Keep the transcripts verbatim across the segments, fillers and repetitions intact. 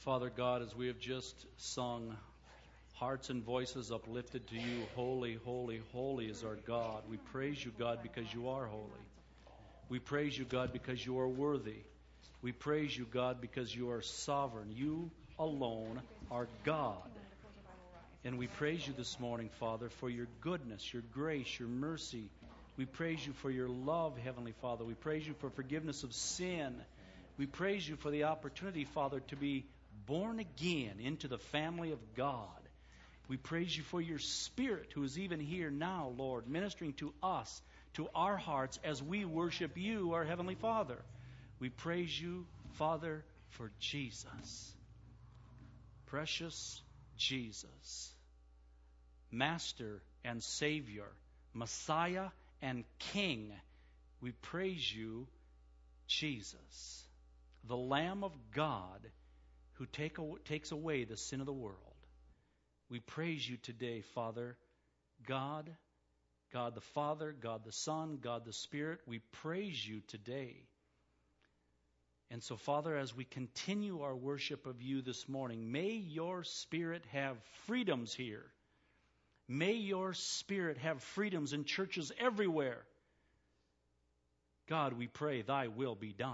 Father God, as we have just sung, hearts and voices uplifted to you, holy, holy, holy is our God. We praise you, God, because you are holy. We praise you, God, because you are worthy. We praise you, God, because you are sovereign. You alone are God. And we praise you this morning, Father, for your goodness, your grace, your mercy. We praise you for your love, Heavenly Father. We praise you for forgiveness of sin. We praise you for the opportunity, Father, to be born again into the family of God. We praise you for your Spirit who is even here now, Lord, ministering to us, to our hearts as we worship you, our Heavenly Father. We praise you, Father, for Jesus. Precious Jesus. Master and Savior. Messiah and King. We praise you, Jesus. The Lamb of God who take, takes away the sin of the world. We praise you today, Father, God, God the Father, God the Son, God the Spirit. We praise you today. And so, Father, as we continue our worship of you this morning, may your Spirit have freedoms here. May your Spirit have freedoms in churches everywhere. God, we pray thy will be done.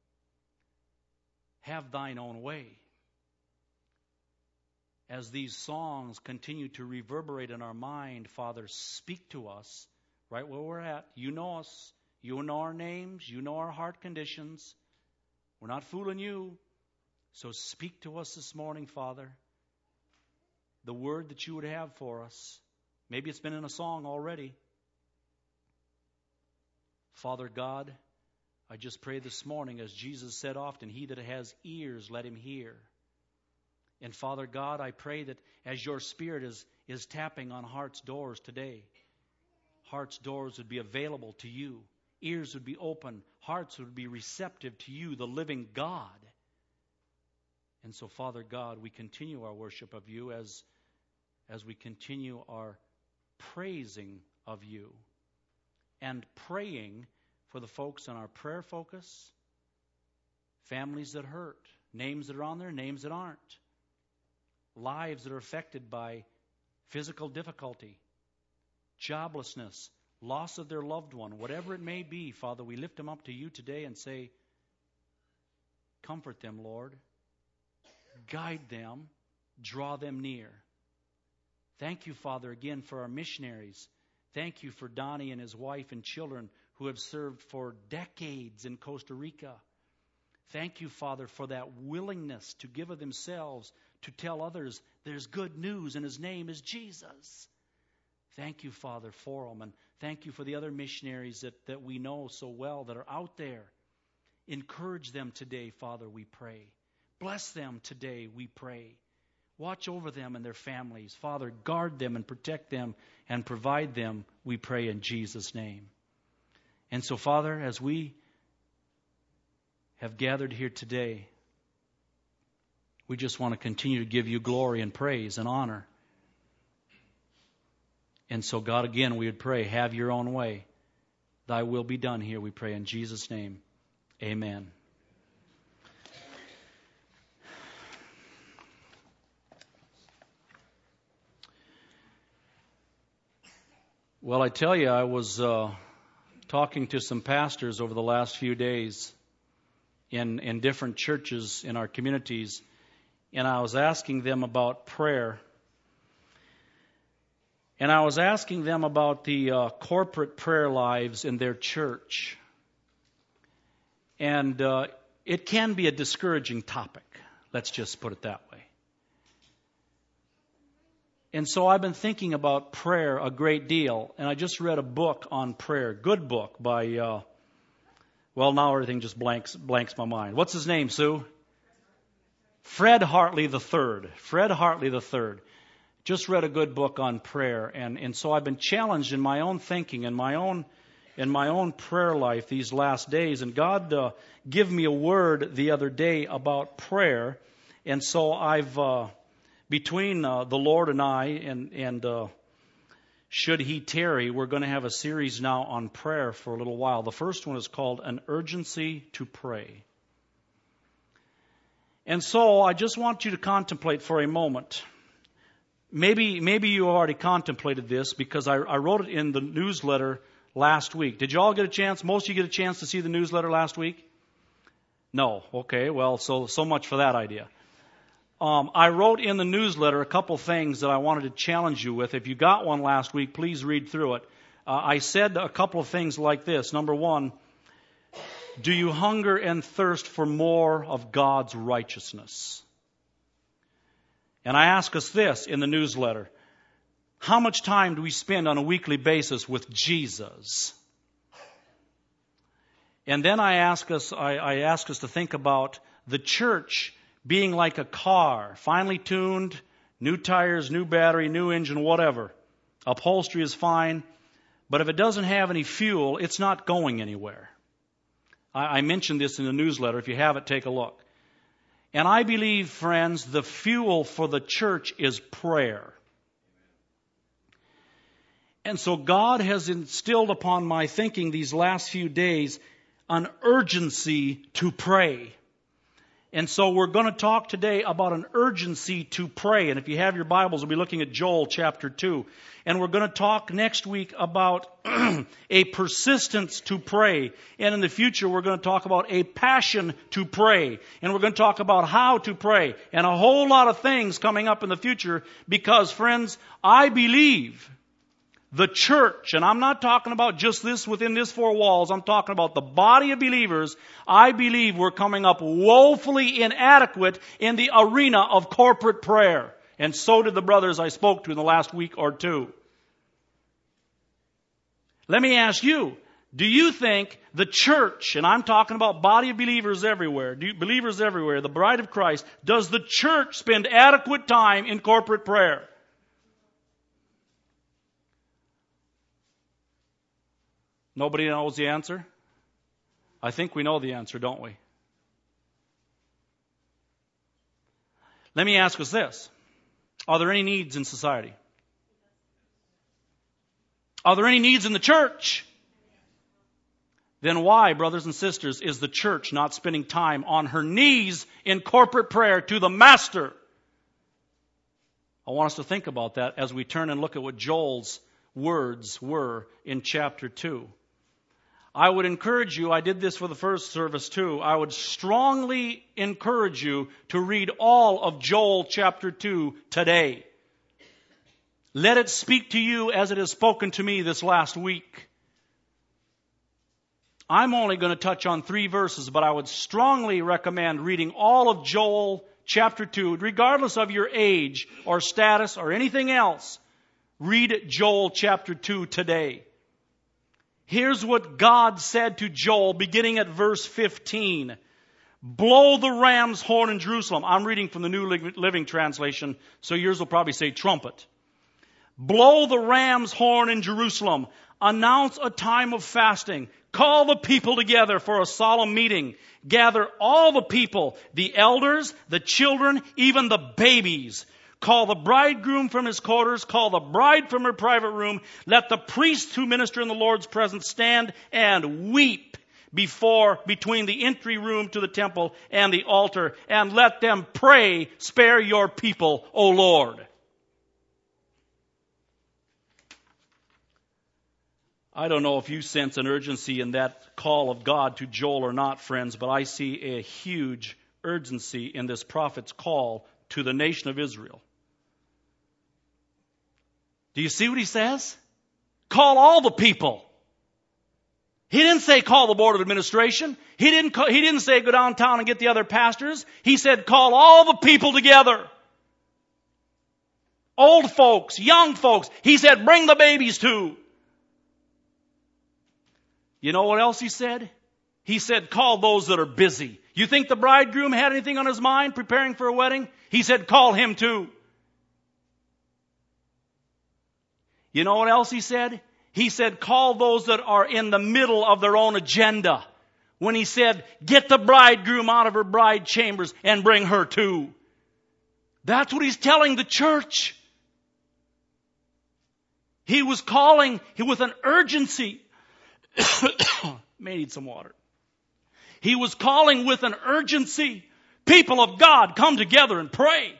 Have thine own way. As these songs continue to reverberate in our mind, Father, speak to us right where we're at. You know us. You know our names. You know our heart conditions. We're not fooling you. So speak to us this morning, Father. The word that you would have for us. Maybe it's been in a song already. Father God, I just pray this morning, as Jesus said often, he that has ears, let him hear. And Father God, I pray that as your Spirit is, is tapping on hearts' doors today, hearts' doors would be available to you. Ears would be open. Hearts would be receptive to you, the living God. And so, Father God, we continue our worship of you as, as we continue our praising of you and praying for the folks on our prayer focus, families that hurt, names that are on there, names that aren't. Lives that are affected by physical difficulty, joblessness, loss of their loved one, whatever it may be, Father, we lift them up to you today and say, comfort them, Lord. Guide them. Draw them near. Thank you, Father, again for our missionaries. Thank you for Donnie and his wife and children who have served for decades in Costa Rica. Thank you, Father, for that willingness to give of themselves to tell others there's good news and his name is Jesus. Thank you, Father, for them. And thank you for the other missionaries that, that we know so well that are out there. Encourage them today, Father, we pray. Bless them today, we pray. Watch over them and their families. Father, guard them and protect them and provide them, we pray in Jesus' name. And so, Father, as we have gathered here today, we just want to continue to give you glory and praise and honor. And so, God, again, we would pray, have your own way. Thy will be done here, we pray in Jesus' name. Amen. Well, I tell you, I was uh, talking to some pastors over the last few days in, in different churches in our communities, and I was asking them about prayer. And I was asking them about the uh, corporate prayer lives in their church. And uh, it can be a discouraging topic. Let's just put it that way. And so I've been thinking about prayer a great deal. And I just read a book on prayer. Good book by, uh, well, now everything just blanks blanks my mind. What's his name, Sue? Fred Hartley the third. Fred Hartley the third. Just read a good book on prayer, and, and so I've been challenged in my own thinking, in my own in my own prayer life these last days. And God uh, gave me a word the other day about prayer, and so I've uh, between uh, the Lord and I, and and uh, should He tarry, we're going to have a series now on prayer for a little while. The first one is called An Urgency to Pray. And so I just want you to contemplate for a moment. Maybe maybe you already contemplated this because I, I wrote it in the newsletter last week. Did you all get a chance? Most of you get a chance to see the newsletter last week? No. Okay, well, so so much for that idea. Um, I wrote in the newsletter a couple things that I wanted to challenge you with. If you got one last week, please read through it. Uh, I said a couple of things like this. Number one, do you hunger and thirst for more of God's righteousness? And I ask us this in the newsletter. How much time do we spend on a weekly basis with Jesus? And then I ask us, I, I ask us to think about the church being like a car, finely tuned, new tires, new battery, new engine, whatever. Upholstery is fine, but if it doesn't have any fuel, it's not going anywhere. I mentioned this in the newsletter. If you have it, take a look. And I believe, friends, the fuel for the church is prayer. And so God has instilled upon my thinking these last few days an urgency to pray. And so we're going to talk today about an urgency to pray. And if you have your Bibles, we'll be looking at Joel chapter two. And we're going to talk next week about a persistence to pray. And in the future, we're going to talk about a passion to pray. And we're going to talk about how to pray. And a whole lot of things coming up in the future because, friends, I believe the church, and I'm not talking about just this within this four walls, I'm talking about the body of believers. I believe we're coming up woefully inadequate in the arena of corporate prayer. And so did the brothers I spoke to in the last week or two. Let me ask you, do you think the church, and I'm talking about body of believers everywhere, do you, believers everywhere, the bride of Christ, does the church spend adequate time in corporate prayer? Nobody knows the answer? I think we know the answer, don't we? Let me ask us this. Are there any needs in society? Are there any needs in the church? Then why, brothers and sisters, is the church not spending time on her knees in corporate prayer to the Master? I want us to think about that as we turn and look at what Joel's words were in chapter two. I would encourage you, I did this for the first service too, I would strongly encourage you to read all of Joel chapter two today. Let it speak to you as it has spoken to me this last week. I'm only going to touch on three verses, but I would strongly recommend reading all of Joel chapter two, regardless of your age or status or anything else. Read Joel chapter two today. Here's what God said to Joel, beginning at verse fifteen. Blow the ram's horn in Jerusalem. I'm reading from the New Living Translation, so yours will probably say trumpet. Blow the ram's horn in Jerusalem. Announce a time of fasting. Call the people together for a solemn meeting. Gather all the people, the elders, the children, even the babies. Call the bridegroom from his quarters. Call the bride from her private room. Let the priests who minister in the Lord's presence stand and weep before, between the entry room to the temple and the altar. And let them pray, spare your people, O Lord. I don't know if you sense an urgency in that call of God to Joel or not, friends, but I see a huge urgency in this prophet's call to the nation of Israel. Do you see what he says? Call all the people. He didn't say call the board of administration. He didn't, call, he didn't say go downtown and get the other pastors. He said call all the people together. Old folks, young folks. He said bring the babies too. You know what else he said? He said call those that are busy. You think the bridegroom had anything on his mind preparing for a wedding? He said call him too. You know what else he said? He said, call those that are in the middle of their own agenda. When he said, get the bridegroom out of her bride chambers and bring her too. That's what he's telling the church. He was calling with an urgency. May need some water. He was calling with an urgency People of God, come together and pray.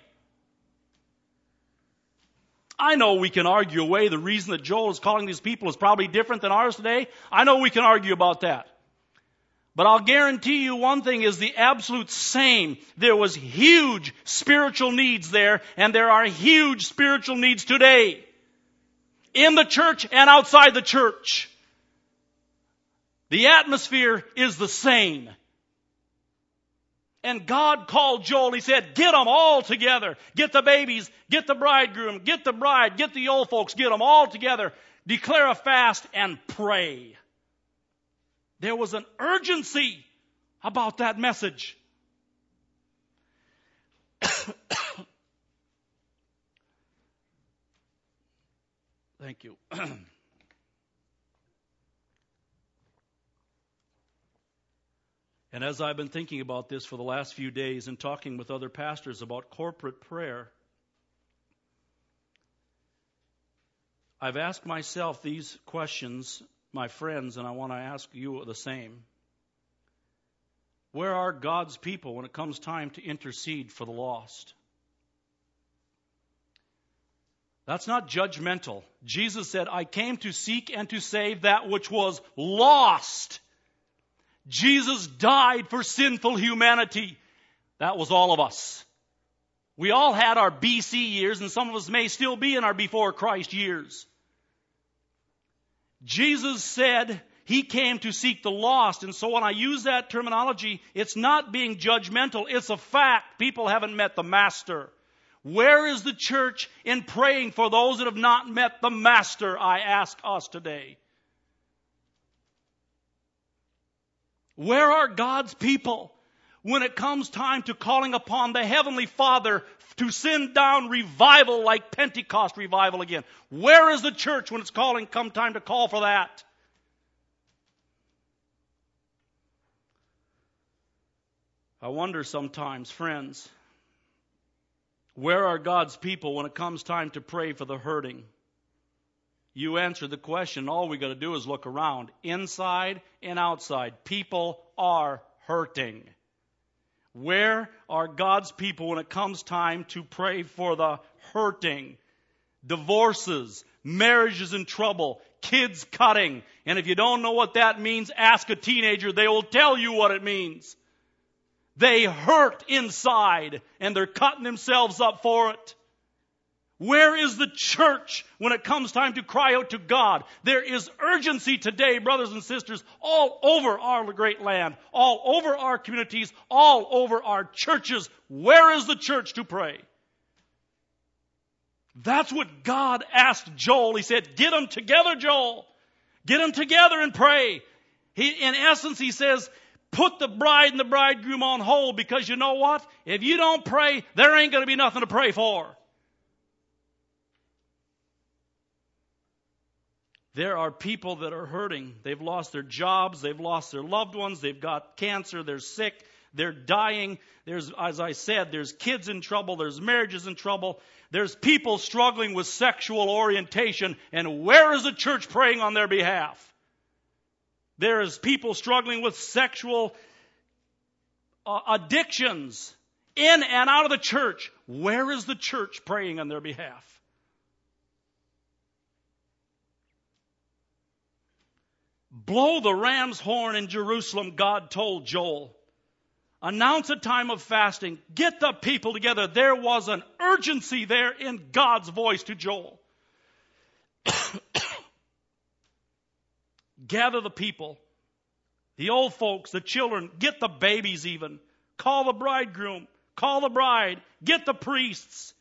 I know we can argue away the reason that Joel is calling these people is probably different than ours today. I know we can argue about that. But I'll guarantee you one thing is the absolute same. There was huge spiritual needs there, and there are huge spiritual needs today. In the church and outside the church. The atmosphere is the same. And God called Joel. He said, get them all together. Get the babies, get the bridegroom, get the bride, get the old folks, get them all together. Declare a fast and pray. There was an urgency about that message. Thank you. And as I've been thinking about this for the last few days and talking with other pastors about corporate prayer, I've asked myself these questions, my friends, and I want to ask you the same. Where are God's people when it comes time to intercede for the lost? That's not judgmental. Jesus said, I came to seek and to save that which was lost. Jesus died for sinful humanity. That was all of us. We all had our B C years, and some of us may still be in our before Christ years. Jesus said he came to seek the lost, and so when I use that terminology, it's not being judgmental. It's a fact. People haven't met the Master. Where is the church in praying for those that have not met the Master, I ask us today? Where are God's people when it comes time to calling upon the Heavenly Father to send down revival like Pentecost revival again? Where is the church when it's calling, come time to call for that? I wonder sometimes, friends, where are God's people when it comes time to pray for the hurting? You answer the question, all we got to do is look around, inside and outside. People are hurting. Where are God's people when it comes time to pray for the hurting? Divorces, marriages in trouble, kids cutting. And if you don't know what that means, ask a teenager. They will tell you what it means. They hurt inside, and they're cutting themselves up for it. Where is the church when it comes time to cry out to God? There is urgency today, brothers and sisters, all over our great land, all over our communities, all over our churches. Where is the church to pray? That's what God asked Joel. He said, get them together, Joel. Get them together and pray. He, in essence, he says, put the bride and the bridegroom on hold, because you know what? If you don't pray, there ain't going to be nothing to pray for. There are people that are hurting. They've lost their jobs. They've lost their loved ones. They've got cancer. They're sick. They're dying. There's, as I said, there's kids in trouble. There's marriages in trouble. There's people struggling with sexual orientation. And where is the church praying on their behalf? There is people struggling with sexual uh, addictions in and out of the church. Where is the church praying on their behalf? Blow the ram's horn in Jerusalem, God told Joel. Announce a time of fasting. Get the people together. There was an urgency there in God's voice to Joel. Gather the people, the old folks, the children, get the babies even. Call the bridegroom, call the bride, get the priests.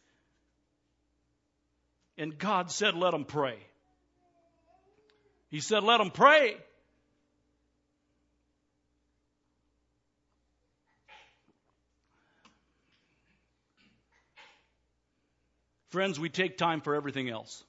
And God said, let them pray. He said, let them pray. Friends, we take time for everything else.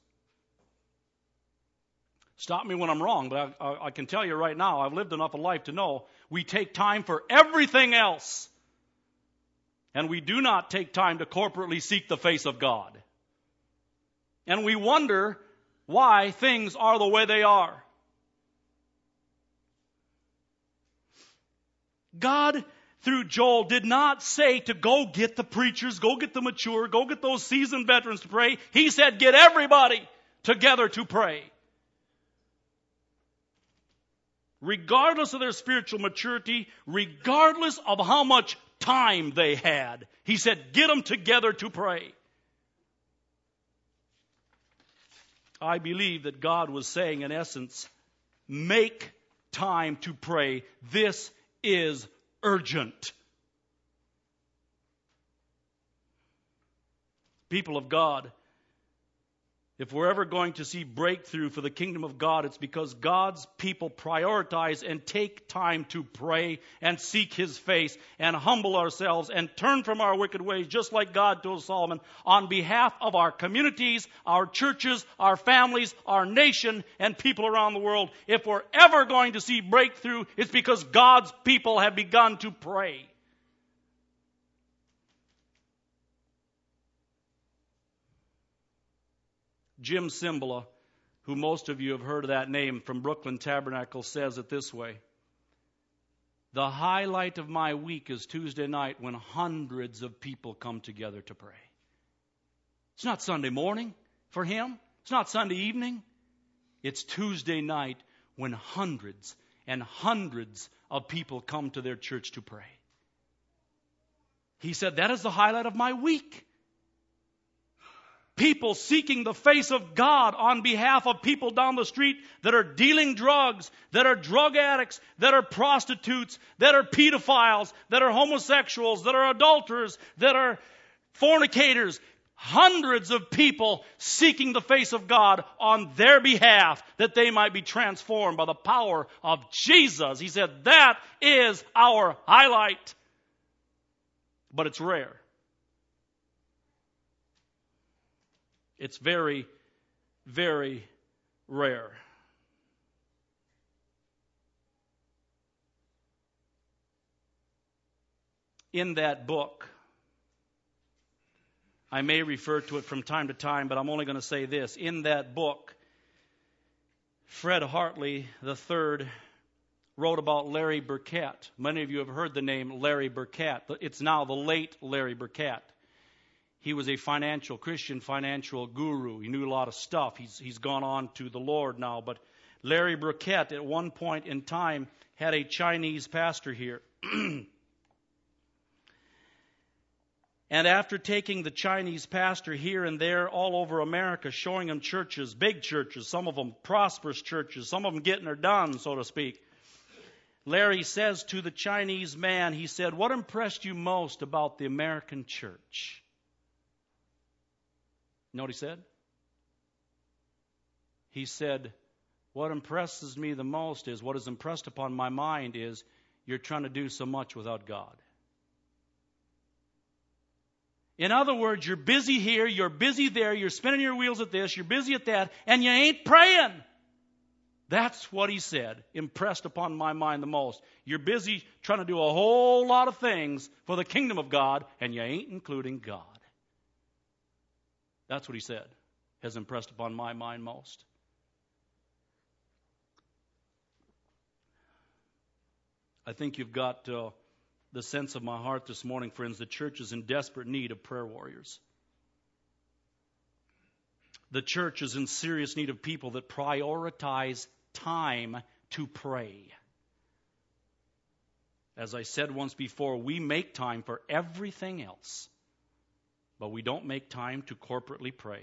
Stop me when I'm wrong, but I, I, I can tell you right now, I've lived enough of life to know we take time for everything else. And we do not take time to corporately seek the face of God. And we wonder why things are the way they are. God through Joel did not say to go get the preachers, go get the mature, go get those seasoned veterans to pray. He said get everybody together to pray. Regardless of their spiritual maturity, regardless of how much time they had, he said get them together to pray. I believe that God was saying, in essence, make time to pray. This is urgent. People of God, if we're ever going to see breakthrough for the kingdom of God, it's because God's people prioritize and take time to pray and seek His face and humble ourselves and turn from our wicked ways, just like God told Solomon, on behalf of our communities, our churches, our families, our nation, and people around the world. If we're ever going to see breakthrough, it's because God's people have begun to pray. Jim Cymbala, who most of you have heard of that name from Brooklyn Tabernacle, says it this way. The highlight of my week is Tuesday night when hundreds of people come together to pray. It's not Sunday morning for him. It's not Sunday evening. It's Tuesday night when hundreds and hundreds of people come to their church to pray. He said, that is the highlight of my week. People seeking the face of God on behalf of people down the street that are dealing drugs, that are drug addicts, that are prostitutes, that are pedophiles, that are homosexuals, that are adulterers, that are fornicators. Hundreds of people seeking the face of God on their behalf that they might be transformed by the power of Jesus. He said that is our highlight. But it's rare. It's very, very rare. In that book, I may refer to it from time to time, but I'm only going to say this. In that book, Fred Hartley the third wrote about Larry Burkett. Many of you have heard the name Larry Burkett. It's now the late Larry Burkett. He was a financial, Christian financial guru. He knew a lot of stuff. He's, he's gone on to the Lord now. But Larry Burkett, at one point in time, had a Chinese pastor here. And after taking the Chinese pastor here and there all over America, showing him churches, big churches, some of them prosperous churches, some of them getting her done, so to speak, Larry says to the Chinese man, he said, what impressed you most about the American church? You know what he said? He said, what impresses me the most is, what is impressed upon my mind is, you're trying to do so much without God. In other words, you're busy here, you're busy there, you're spinning your wheels at this, you're busy at that, and you ain't praying. That's what he said, impressed upon my mind the most. You're busy trying to do a whole lot of things for the kingdom of God, and you ain't including God. That's what he said, has impressed upon my mind most. I think you've got uh, the sense of my heart this morning, friends. The church is in desperate need of prayer warriors. The church is in serious need of people that prioritize time to pray. As I said once before, we make time for everything else, but we don't make time to corporately pray.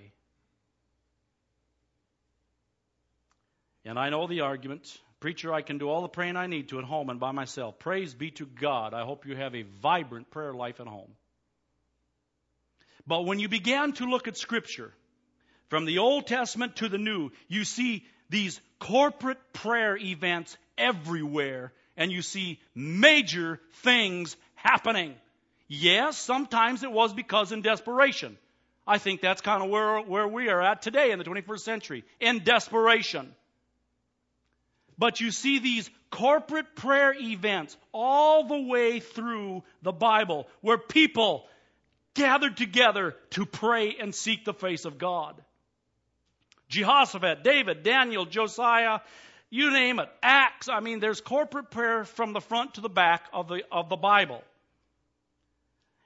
And I know the argument. Preacher, I can do all the praying I need to at home and by myself. Praise be to God. I hope you have a vibrant prayer life at home. But when you began to look at Scripture, from the Old Testament to the New, you see these corporate prayer events everywhere, and you see major things happening. Yes, sometimes it was because in desperation. I think that's kind of where, where we are at today in the twenty-first century, in desperation. But you see these corporate prayer events all the way through the Bible where people gathered together to pray and seek the face of God. Jehoshaphat, David, Daniel, Josiah, you name it, Acts. I mean, there's corporate prayer from the front to the back of the of the Bible.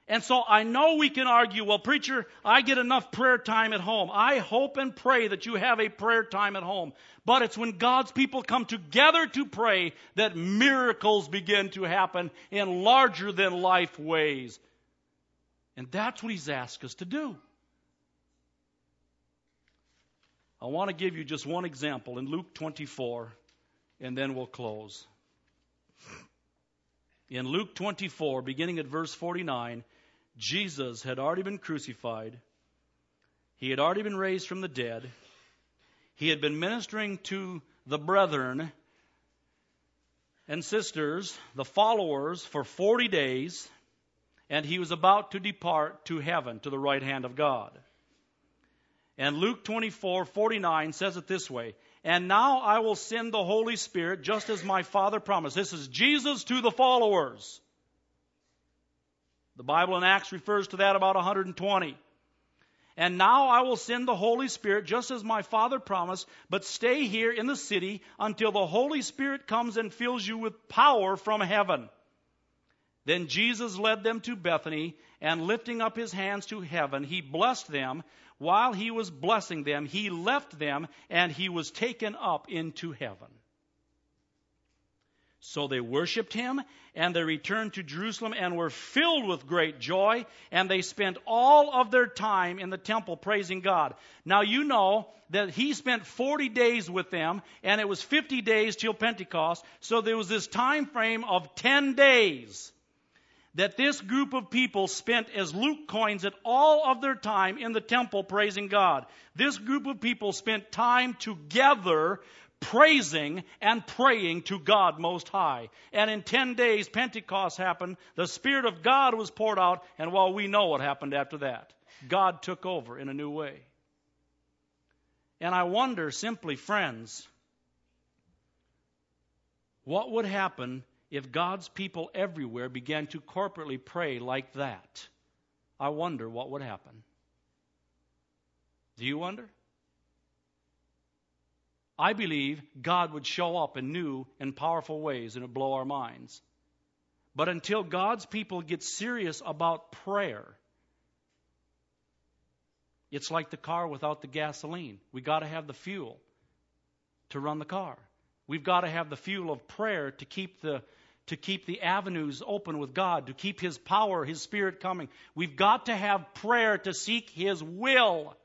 And so I know we can argue, well, preacher, I get enough prayer time at home. I hope and pray that you have a prayer time at home. But it's when God's people come together to pray that miracles begin to happen in larger than life ways. And that's what He's asked us to do. I want to give you just one example in Luke twenty-four, and then we'll close. In Luke twenty-four, beginning at verse forty-nine, Jesus had already been crucified. He had already been raised from the dead. He had been ministering to the brethren and sisters, the followers, for forty days, and He was about to depart to heaven, to the right hand of God. And Luke twenty-four forty-nine says it this way, "And now I will send the Holy Spirit, just as my Father promised." This is Jesus to the followers. The Bible in Acts refers to that about one hundred twenty. "And now I will send the Holy Spirit, just as my Father promised, but stay here in the city until the Holy Spirit comes and fills you with power from heaven." Then Jesus led them to Bethany, and lifting up His hands to heaven, He blessed them. While He was blessing them, He left them, and He was taken up into heaven. So they worshipped Him, and they returned to Jerusalem and were filled with great joy, and they spent all of their time in the temple praising God. Now you know that He spent forty days with them, and it was fifty days till Pentecost, so there was this time frame of ten days that this group of people spent as Luke coins it all of their time in the temple praising God. This group of people spent time together praising and praying to God Most High. And in ten days, Pentecost happened. The Spirit of God was poured out. And well, we know what happened after that. God took over in a new way. And I wonder simply, friends, what would happen if God's people everywhere began to corporately pray like that? I wonder what would happen. Do you wonder? I believe God would show up in new and powerful ways, and it would blow our minds. But until God's people get serious about prayer, it's like the car without the gasoline. We've got to have the fuel to run the car. We've got to have the fuel of prayer to keep the to keep the avenues open with God, to keep His power, His Spirit coming. We've got to have prayer to seek His will.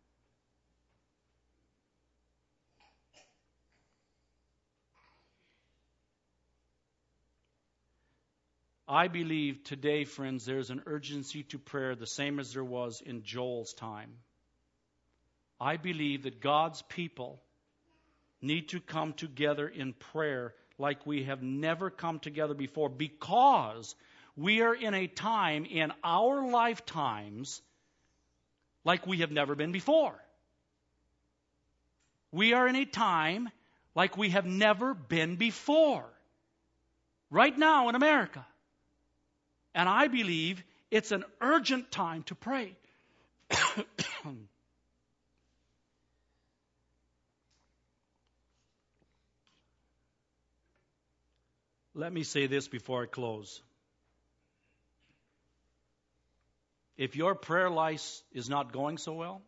I believe today, friends, there's an urgency to prayer the same as there was in Joel's time. I believe that God's people need to come together in prayer like we have never come together before, because we are in a time in our lifetimes like we have never been before. We are in a time like we have never been before. Right now in America. And I believe it's an urgent time to pray. Let me say this before I close. If your prayer life is not going so well,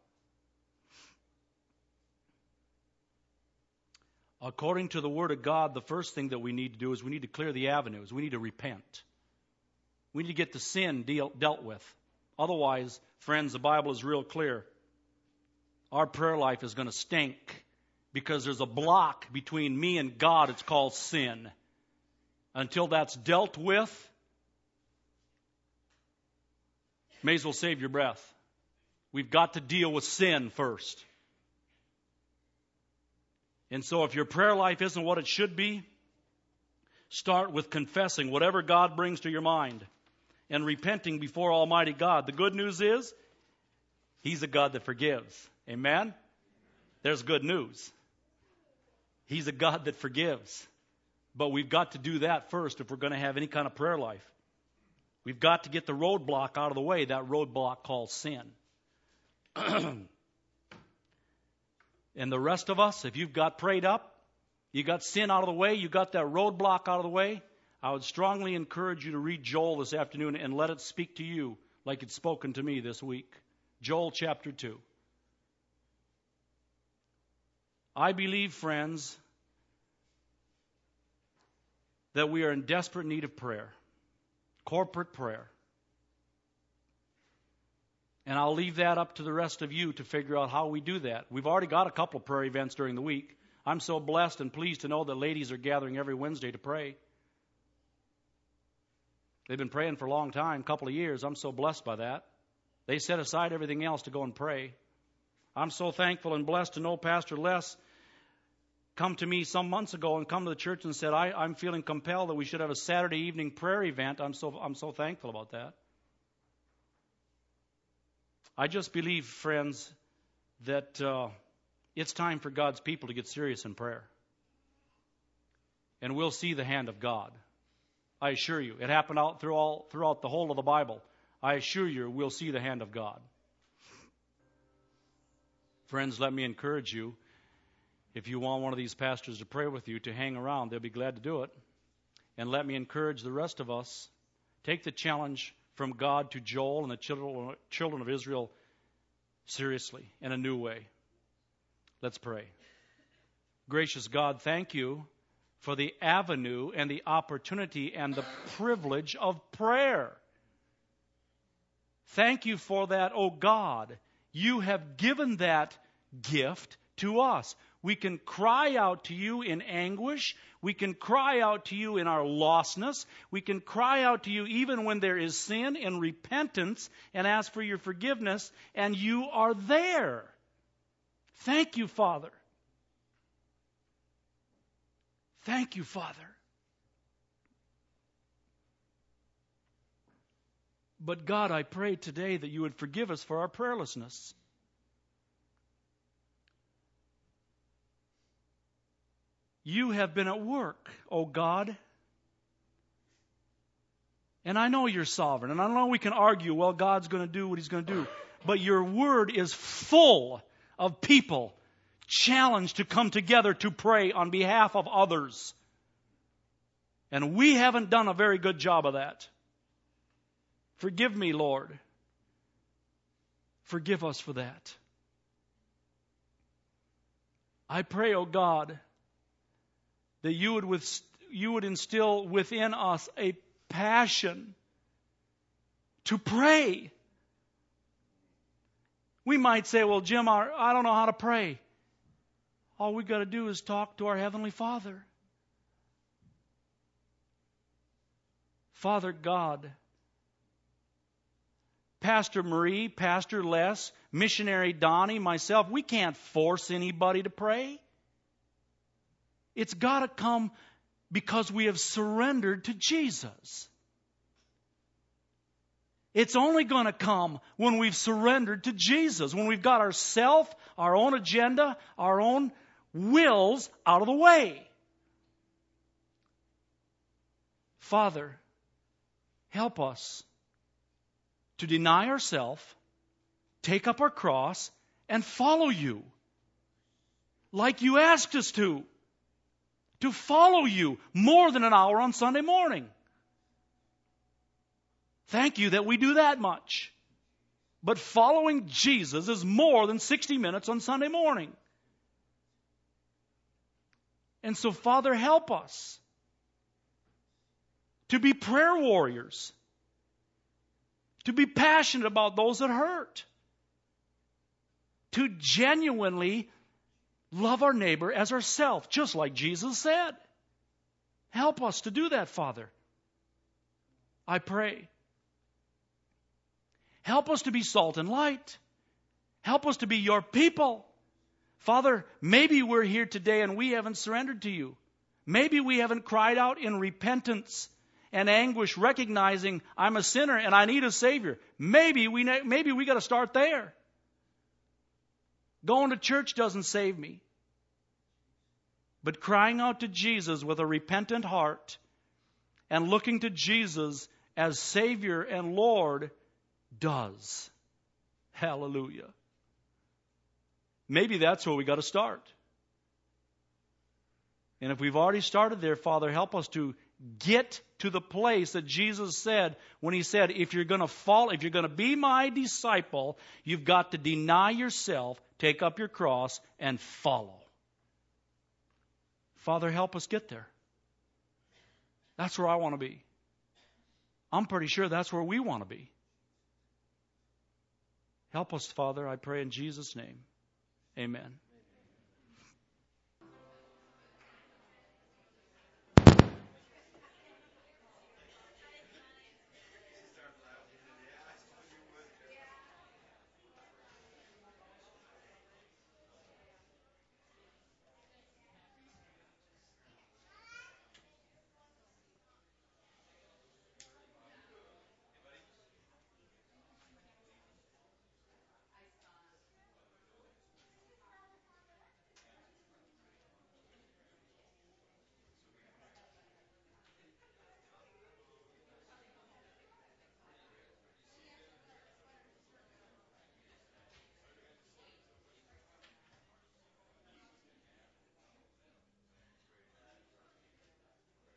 according to the Word of God, the first thing that we need to do is we need to clear the avenues. We need to repent. We need to get the sin deal, dealt with. Otherwise, friends, the Bible is real clear. Our prayer life is going to stink because there's a block between me and God. It's called sin. Until that's dealt with, may as well save your breath. We've got to deal with sin first. And so if your prayer life isn't what it should be, start with confessing whatever God brings to your mind and repenting before Almighty God. The good news is, He's a God that forgives. Amen? There's good news. He's a God that forgives. But we've got to do that first if we're going to have any kind of prayer life. We've got to get the roadblock out of the way, that roadblock called sin. And the rest of us, if you've got prayed up, you got sin out of the way, you got that roadblock out of the way, I would strongly encourage you to read Joel this afternoon and let it speak to you like it's spoken to me this week. Joel chapter two. I believe, friends, that we are in desperate need of prayer, corporate prayer. And I'll leave that up to the rest of you to figure out how we do that. We've already got a couple of prayer events during the week. I'm so blessed and pleased to know that ladies are gathering every Wednesday to pray. They've been praying for a long time, a couple of years. I'm so blessed by that. They set aside everything else to go and pray. I'm so thankful and blessed to know Pastor Les come to me some months ago and come to the church and said, I, I'm feeling compelled that we should have a Saturday evening prayer event. I'm so I'm so thankful about that. I just believe, friends, that uh, it's time for God's people to get serious in prayer. And we'll see the hand of God. I assure you. It happened out through all, throughout the whole of the Bible. I assure you we'll see the hand of God. Friends, let me encourage you. If you want one of these pastors to pray with you, to hang around, they'll be glad to do it. And let me encourage the rest of us. Take the challenge from God to Joel and the children of Israel seriously, in a new way. Let's pray. Gracious God, thank you for the avenue and the opportunity and the privilege of prayer. Thank you for that, oh God. You have given that gift to us. We can cry out to you in anguish. We can cry out to you in our lostness. We can cry out to you even when there is sin in repentance and ask for your forgiveness, and you are there. Thank you, Father. Thank you, Father. But God, I pray today that you would forgive us for our prayerlessness. You have been at work, oh God. And I know you're sovereign. And I know we can argue, well, God's going to do what he's going to do. But your word is full of people challenged to come together to pray on behalf of others. And we haven't done a very good job of that. Forgive me, Lord. Forgive us for that. I pray, oh God, that you would with, you would instill within us a passion to pray. We might say, well, Jim, I don't know how to pray. All we've got to do is talk to our Heavenly Father. Father God, Pastor Marie, Pastor Les, Missionary Donnie, myself, we can't force anybody to pray. It's got to come because we have surrendered to Jesus. It's only going to come when we've surrendered to Jesus, when we've got ourself, our own agenda, our own wills out of the way. Father, help us to deny ourselves, take up our cross, and follow you like you asked us to. To follow you more than an hour on Sunday morning. Thank you that we do that much. But following Jesus is more than sixty minutes on Sunday morning. And so, Father, help us to be prayer warriors, to be passionate about those that hurt, to genuinely love our neighbor as ourselves, just like Jesus said. Help us to do that, Father. I pray. Help us to be salt and light. Help us to be your people. Father, maybe we're here today and we haven't surrendered to you. Maybe we haven't cried out in repentance and anguish, recognizing I'm a sinner and I need a Savior. Maybe we, maybe we got to start there. Going to church doesn't save me. But crying out to Jesus with a repentant heart and looking to Jesus as Savior and Lord does. Hallelujah. Maybe that's where we got to start. And if we've already started there, Father, help us to get to the place that Jesus said when He said, if you're going to follow, if you're going to be my disciple, you've got to deny yourself, take up your cross, and follow. Father, help us get there. That's where I want to be. I'm pretty sure that's where we want to be. Help us, Father, I pray in Jesus' name. Amen.